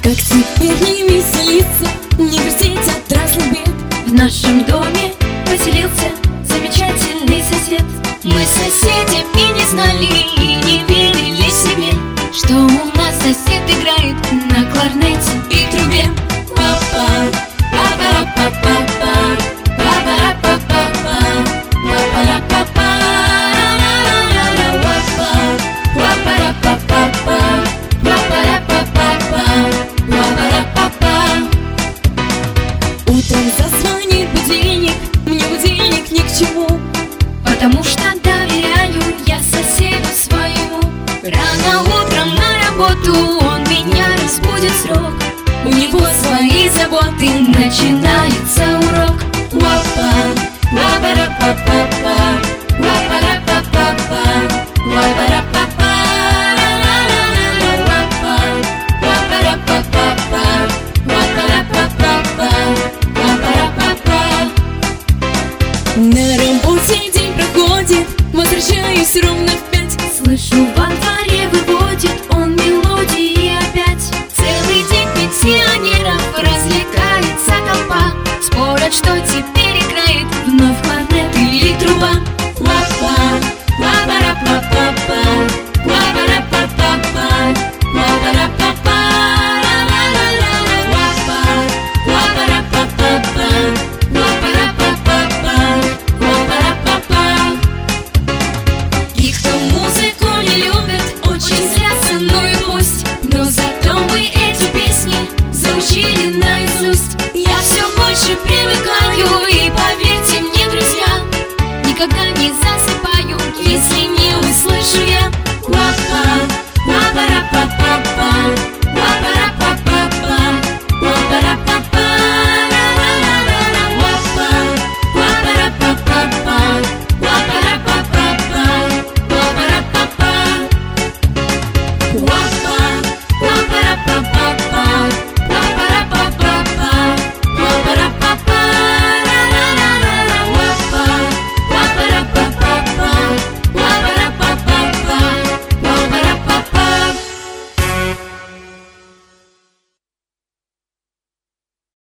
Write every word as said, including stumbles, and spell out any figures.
Как теперь не веселиться, не грустить от разных бед? В нашем доме поселился замечательный сосед. Мы с соседями не знали и не верили себе, что у нас сосед играет на кларнете и трубе. Папа, папа, папа, папа, папа, папа, папа, папа, Утром зазвонит будильник, мне будильник ни к чему, потому что доверяю я соседу своему. Рано утром на работу он меня разбудит срок. У него свои заботы, начинается урок. Уапа, уапара-па-па-па, уапара-па-па-па, уапара-па-па.